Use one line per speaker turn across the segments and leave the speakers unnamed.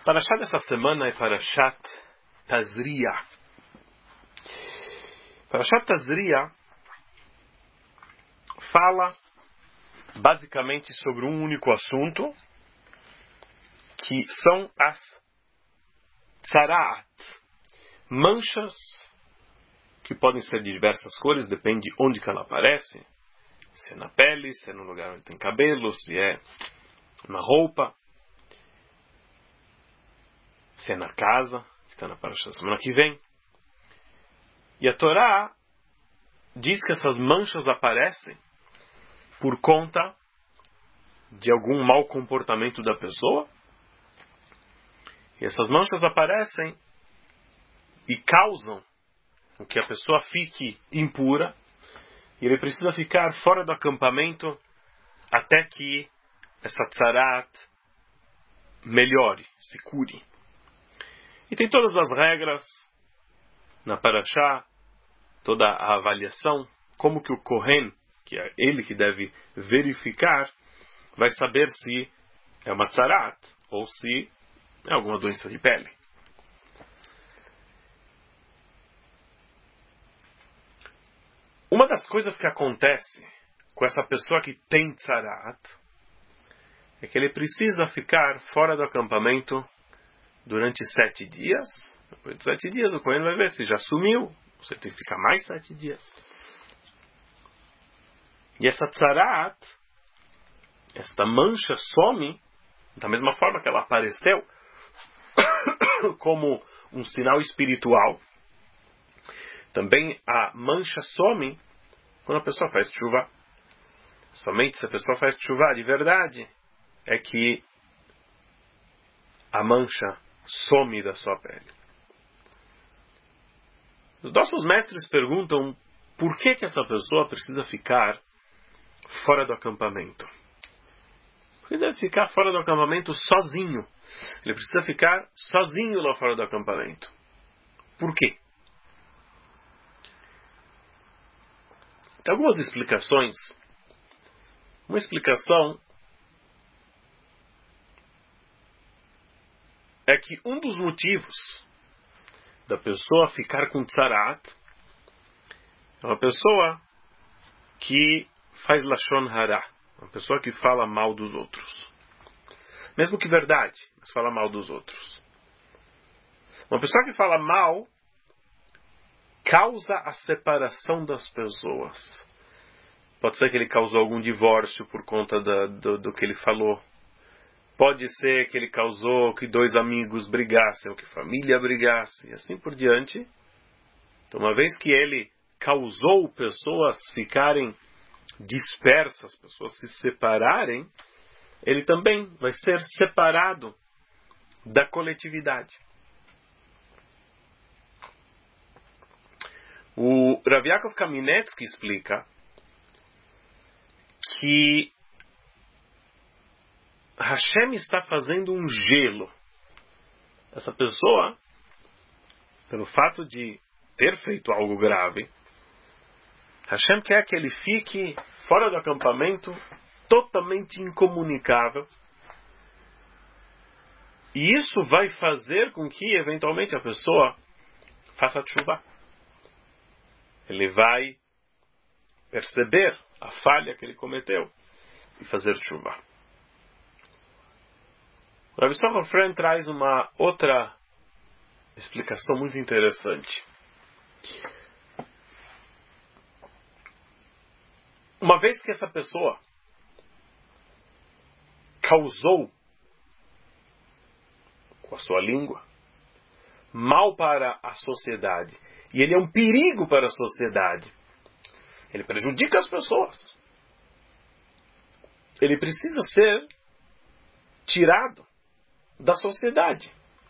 Parashat dessa semana é Parashat Tazria. Parashat Tazria fala basicamente sobre um único assunto, que são as tzaraat, manchas que podem ser de diversas cores, depende de onde que ela aparece, se é na pele, se é no lugar onde tem cabelo, se é na roupa, se é na casa, que está na Parashat da semana que vem. E a Torá diz que essas manchas aparecem por conta de algum mau comportamento da pessoa. E essas manchas aparecem e causam que a pessoa fique impura. E ele precisa ficar fora do acampamento até que essa tzarat melhore, se cure. E tem todas as regras na Parashá, toda a avaliação, como que o Kohen, que é ele que deve verificar, vai saber se é uma tzarat ou se é alguma doença de pele. Uma das coisas que acontece com essa pessoa que tem tzarat é que ele precisa ficar fora do acampamento durante 7 dias. Depois de 7 dias o Kohen vai ver se já sumiu. Você tem que ficar mais 7 dias. E essa tzarat, esta mancha, some da mesma forma que ela apareceu como um sinal espiritual. Também a mancha some quando a pessoa faz tshuva. Somente se a pessoa faz tshuva de verdade é que a mancha some da sua pele. Os nossos mestres perguntam por que essa pessoa precisa ficar fora do acampamento. Ele deve ficar fora do acampamento sozinho. Ele precisa ficar sozinho lá fora do acampamento. Por quê? Tem algumas explicações. Uma explicação é que um dos motivos da pessoa ficar com tzarat é uma pessoa que faz lashon hara, uma pessoa que fala mal dos outros. Mesmo que verdade, mas fala mal dos outros. Uma pessoa que fala mal causa a separação das pessoas. Pode ser que ele causou algum divórcio por conta do que ele falou. Pode ser que ele causou que 2 amigos brigassem, ou que família brigasse, e assim por diante. Então, uma vez que ele causou pessoas ficarem dispersas, pessoas se separarem, ele também vai ser separado da coletividade. O Rav Yaakov Kamenetsky explica que Hashem está fazendo um gelo. Essa pessoa, pelo fato de ter feito algo grave, Hashem quer que ele fique fora do acampamento, totalmente incomunicável. E isso vai fazer com que, eventualmente, a pessoa faça tshuva. Ele vai perceber a falha que ele cometeu e fazer tshuva. O Rav Yisroel Friend traz uma outra explicação muito interessante. Uma vez que essa pessoa causou com a sua língua mal para a sociedade, e ele é um perigo para a sociedade, ele prejudica as pessoas, ele precisa ser tirado da sociedade,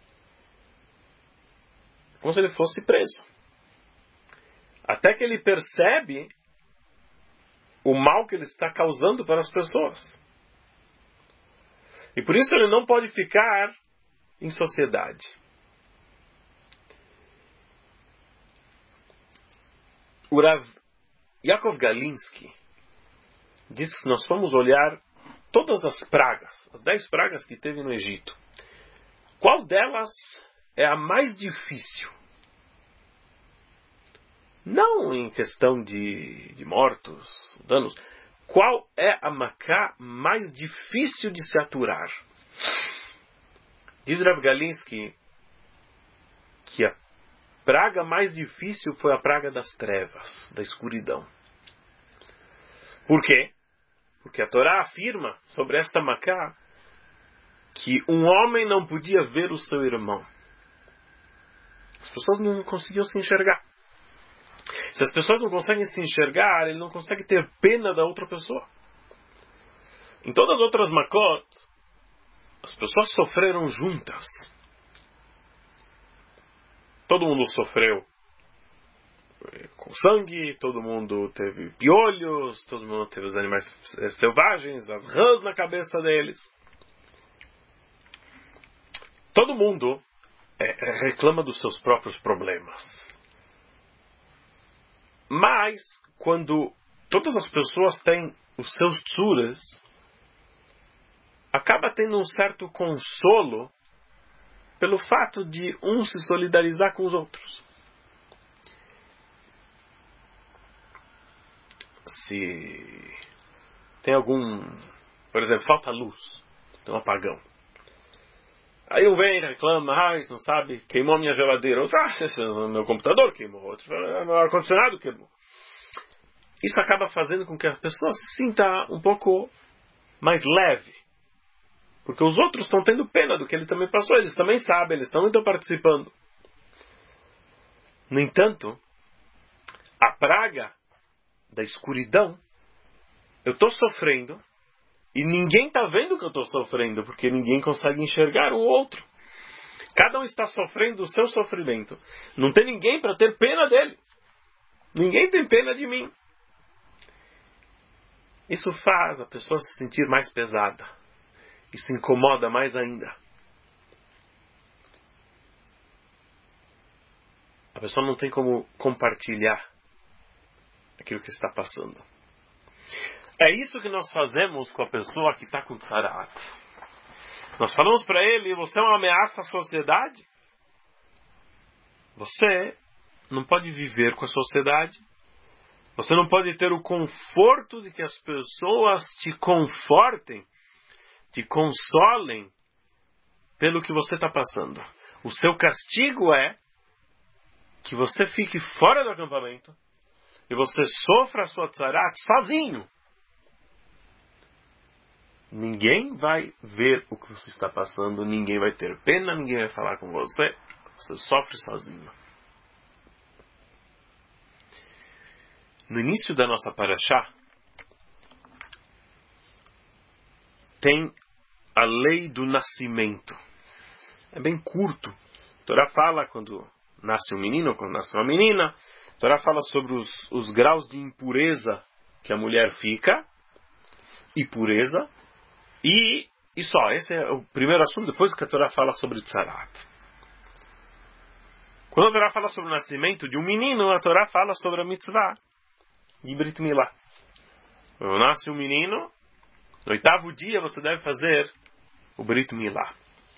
como se ele fosse preso, até que ele percebe o mal que ele está causando para as pessoas. E por isso ele não pode ficar em sociedade. O Rav Yaakov Galinsky diz que se nós formos olhar todas as pragas, as 10 pragas que teve no Egito, qual delas é a mais difícil? Não em questão de mortos, danos. Qual é a Macá mais difícil de se aturar? Diz Rav Galinsky que a praga mais difícil foi a praga das trevas, da escuridão. Por quê? Porque a Torá afirma sobre esta Macá que um homem não podia ver o seu irmão. As pessoas não conseguiam se enxergar. Se as pessoas não conseguem se enxergar, ele não consegue ter pena da outra pessoa. Em todas as outras Makot, as pessoas sofreram juntas. Todo mundo sofreu com sangue, todo mundo teve piolhos, todo mundo teve os animais selvagens, as rãs na cabeça deles. Todo mundo reclama dos seus próprios problemas. Mas, quando todas as pessoas têm os seus tsuras, acaba tendo um certo consolo pelo fato de um se solidarizar com os outros. Se tem por exemplo, falta luz, tem um apagão. Aí um vem e reclama, não sabe, queimou minha geladeira. Outro, meu computador queimou. Outro, meu ar-condicionado queimou. Isso acaba fazendo com que a pessoa se sinta um pouco mais leve. Porque os outros estão tendo pena do que ele também passou. Eles também sabem, eles também estão participando. No entanto, a praga da escuridão, eu estou sofrendo, e ninguém está vendo que eu estou sofrendo, porque ninguém consegue enxergar o outro. Cada um está sofrendo o seu sofrimento. Não tem ninguém para ter pena dele. Ninguém tem pena de mim. Isso faz a pessoa se sentir mais pesada. E se incomoda mais ainda. A pessoa não tem como compartilhar aquilo que está passando. É isso que nós fazemos com a pessoa que está com tzarat. Nós falamos para ele, você é uma ameaça à sociedade. Você não pode viver com a sociedade. Você não pode ter o conforto de que as pessoas te confortem, te consolem pelo que você está passando. O seu castigo é que você fique fora do acampamento e você sofra a sua tzarat sozinho. Ninguém vai ver o que você está passando, ninguém vai ter pena, ninguém vai falar com você. Você sofre sozinho. No início da nossa parashá, tem a lei do nascimento. É bem curto. A Torá fala quando nasce um menino, quando nasce uma menina. A Torá fala sobre os graus de impureza que a mulher fica. E pureza. E só, esse é o primeiro assunto, depois que a Torá fala sobre tzarat. Quando a Torá fala sobre o nascimento de um menino, a Torá fala sobre a mitzvah de Brit Milá. Quando nasce um menino, no 8º dia você deve fazer o Brit Milá.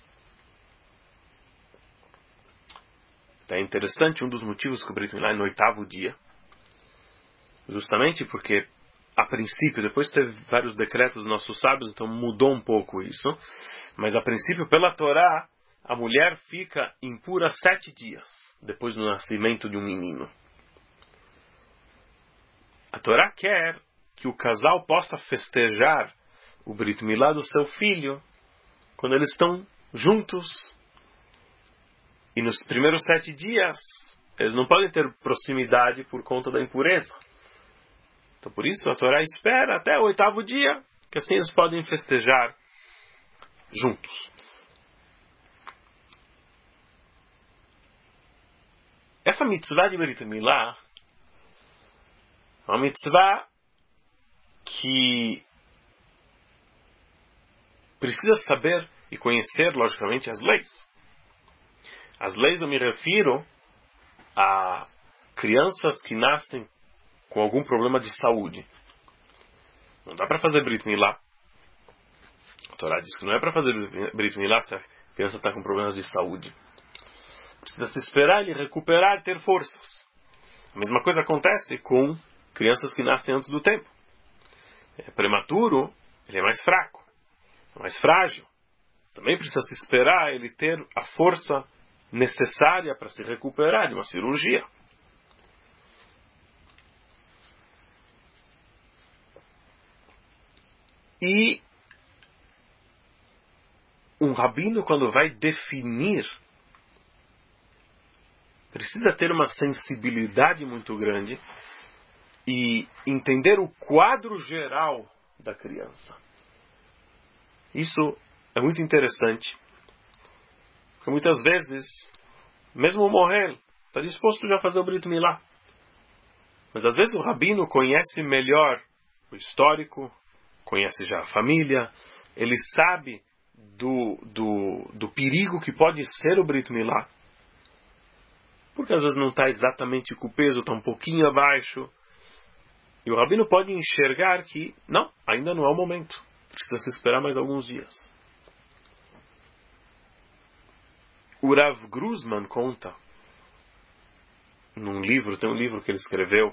É interessante, um dos motivos que o Brit Milá é no 8º dia, justamente porque a princípio, depois teve vários decretos dos nossos sábios, então mudou um pouco isso. Mas a princípio, pela Torá, a mulher fica impura 7 dias depois do nascimento de um menino. A Torá quer que o casal possa festejar o Brit Milá do seu filho quando eles estão juntos. E nos primeiros 7 dias, eles não podem ter proximidade por conta da impureza. Então, por isso, a Torá espera até o 8º dia, que assim eles podem festejar juntos. Essa mitzvah de Brit Milá é uma mitzvah que precisa saber e conhecer, logicamente, as leis. As leis eu me refiro a crianças que nascem com algum problema de saúde. Não dá para fazer Brit Milá. A Torá diz que não é para fazer Brit Milá se a criança está com problemas de saúde. Precisa se esperar ele recuperar, ter forças. A mesma coisa acontece com crianças que nascem antes do tempo. É prematuro, ele é mais fraco, é mais frágil. Também precisa se esperar ele ter a força necessária para se recuperar de uma cirurgia. E um rabino, quando vai definir, precisa ter uma sensibilidade muito grande e entender o quadro geral da criança. Isso é muito interessante. Porque muitas vezes, mesmo o morrer, está disposto já a fazer o Brit Milá. Mas às vezes o rabino conhece melhor o histórico, conhece já a família, ele sabe do perigo que pode ser o Brit Milá. Porque às vezes não está exatamente com o peso, está um pouquinho abaixo. E o rabino pode enxergar que, não, ainda não é o momento. Precisa se esperar mais alguns dias. O Rav Gruzman conta, num livro, tem um livro que ele escreveu,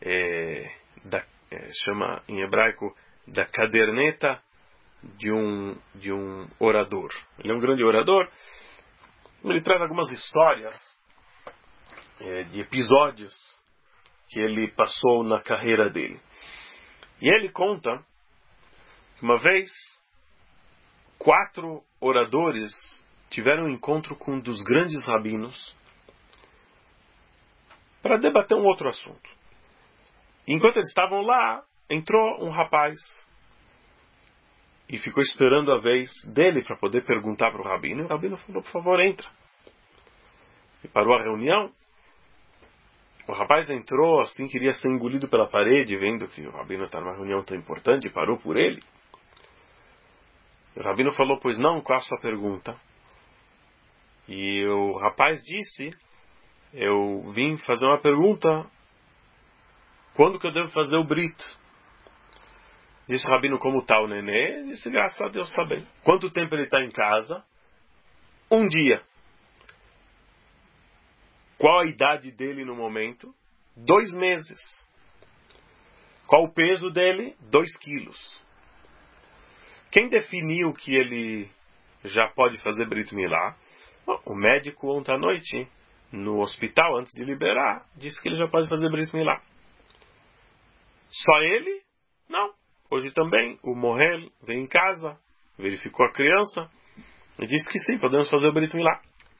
chama em hebraico, da caderneta de um orador. Ele é um grande orador. Ele traz algumas histórias de episódios que ele passou na carreira dele. E ele conta que uma vez 4 oradores tiveram um encontro com um dos grandes rabinos para debater um outro assunto. E enquanto eles estavam lá, entrou um rapaz e ficou esperando a vez dele para poder perguntar para o rabino. E o rabino falou, por favor, entra. E parou a reunião. O rapaz entrou, assim, queria ser engolido pela parede, vendo que o rabino está numa reunião tão importante, e parou por ele. O rabino falou, pois não, qual a sua pergunta? E o rapaz disse, eu vim fazer uma pergunta, quando que eu devo fazer o Brit? Disse o rabino, como está o nenê? Disse, graças a Deus está bem. Quanto tempo ele está em casa? 1 dia. Qual a idade dele no momento? 2 meses. Qual o peso dele? 2 quilos. Quem definiu que ele já pode fazer Brit Milá? Bom, o médico ontem à noite, no hospital, antes de liberar, disse que ele já pode fazer Brit Milá. Só ele? Não. Hoje também, o Mohel veio em casa, verificou a criança e disse que sim, podemos fazer o Brit Milá.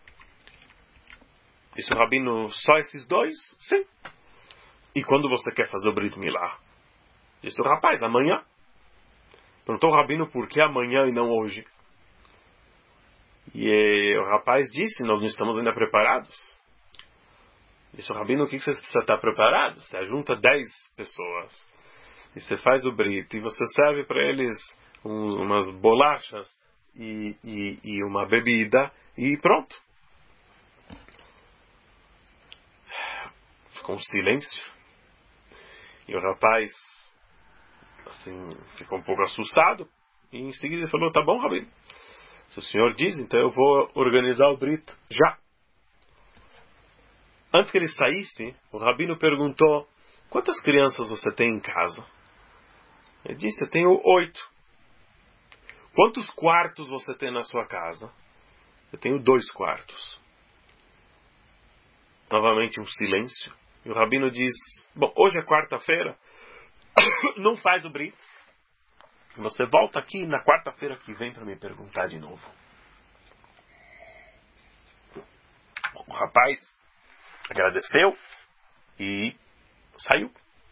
Disse o rabino, só esses 2? Sim. E quando você quer fazer o Brit Milá? Disse o rapaz, amanhã. Perguntou o rabino por que amanhã e não hoje. E o rapaz disse, nós não estamos ainda preparados. Disse o rabino, o que você precisa estar preparado? Você junta 10 pessoas e você faz o Brit e você serve para eles umas bolachas e uma bebida e pronto. Ficou um silêncio. E o rapaz, assim, ficou um pouco assustado. E em seguida ele falou, tá bom, rabino. Se o senhor diz, então eu vou organizar o Brit já. Antes que ele saísse, o rabino perguntou, quantas crianças você tem em casa? Ele disse, eu tenho 8. Quantos quartos você tem na sua casa? Eu tenho 2 quartos. Novamente um silêncio. E o rabino diz, bom, hoje é quarta-feira, não faz o Brit. Você volta aqui na quarta-feira que vem para me perguntar de novo. O rapaz agradeceu e saiu.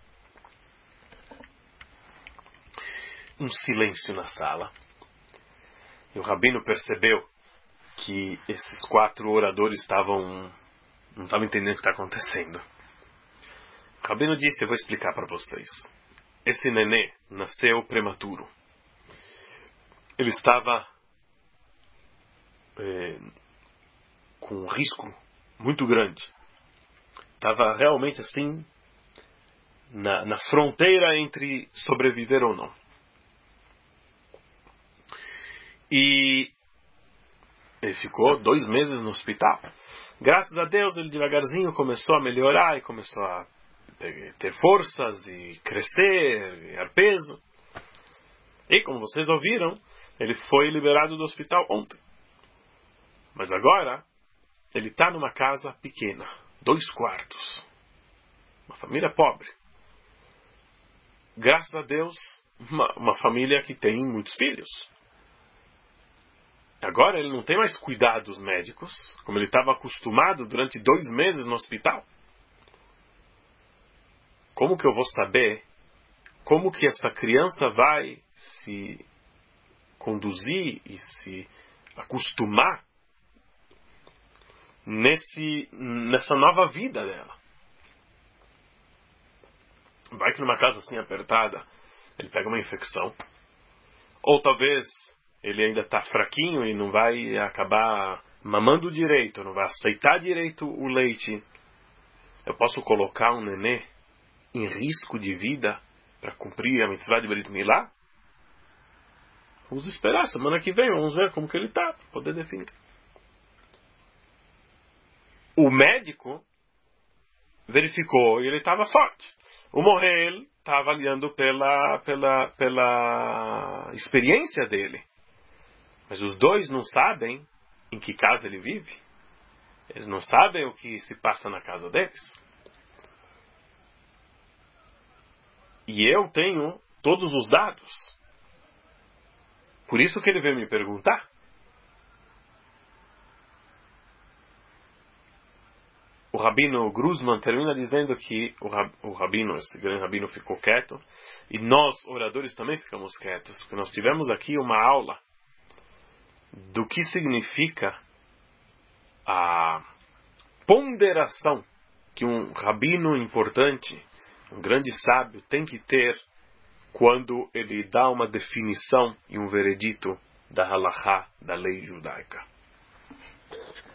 Um silêncio na sala. E o rabino percebeu que esses 4 oradores não estavam entendendo o que está acontecendo. O rabino disse, eu vou explicar para vocês. Esse nenê nasceu prematuro. Ele estava com um risco muito grande. Estava realmente assim na fronteira entre sobreviver ou não. E Ele ficou 2 meses no hospital. Graças a Deus, ele devagarzinho começou a melhorar e começou a ter forças e crescer, ganhar peso. E como vocês ouviram, ele foi liberado do hospital ontem. Mas agora, ele está numa casa pequena, 2 quartos. Uma família pobre. Graças a Deus, uma família que tem muitos filhos. Agora ele não tem mais cuidados médicos, como ele estava acostumado durante 2 meses no hospital. Como que eu vou saber como que essa criança vai se conduzir e se acostumar nessa nova vida dela? Vai que numa casa assim apertada, ele pega uma infecção. Ou talvez ele ainda está fraquinho e não vai acabar mamando direito, não vai aceitar direito o leite. Eu posso colocar um nenê em risco de vida para cumprir a mitzvah de Brit Milá? Vamos esperar, semana que vem, vamos ver como que ele está, para poder definir. O médico verificou e ele estava forte. O Mohel está avaliando pela experiência dele. Mas os dois não sabem em que casa ele vive. Eles não sabem o que se passa na casa deles. E eu tenho todos os dados. Por isso que ele veio me perguntar. O Rabino Gruzman termina dizendo que o Rabino, esse grande Rabino, ficou quieto. E nós, oradores, também ficamos quietos. Porque nós tivemos aqui uma aula do que significa a ponderação que um rabino importante, um grande sábio, tem que ter quando ele dá uma definição e um veredito da halachá, da lei judaica.